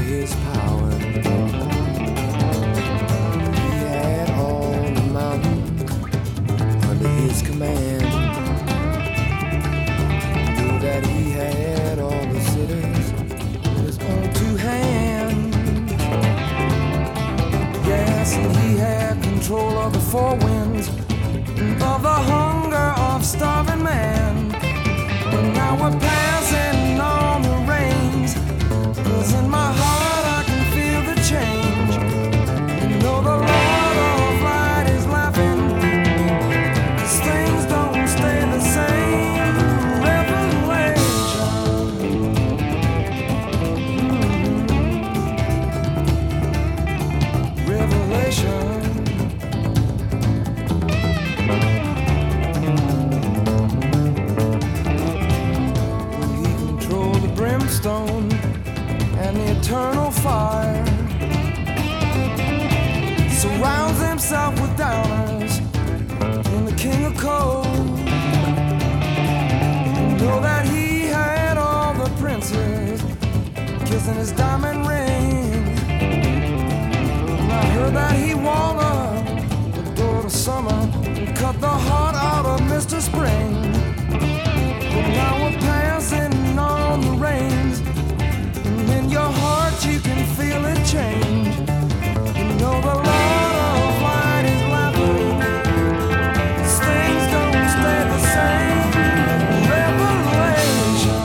his power. He had all the mountains under his command. Knew that he had all the cities in his own two hands. Yes, and he had control of the four winds, of the hunger of starving man. But now we're passing on the reins, 'cause in my heart I can feel the change. You know the Lord of light is laughing, 'cause things don't stay the same. Revelation. Revelation. Brimstone and the eternal fire, surrounds himself with downers in the king of cold. You know that he had all the princes kissing his diamond ring. And I heard that he walled up the door to summer and cut the heart out of Mr. Spring. But now we're passing on the reins, and in your heart you can feel it change. You know the Lord of light is laughing, 'cause things don't stay the same. Revelation.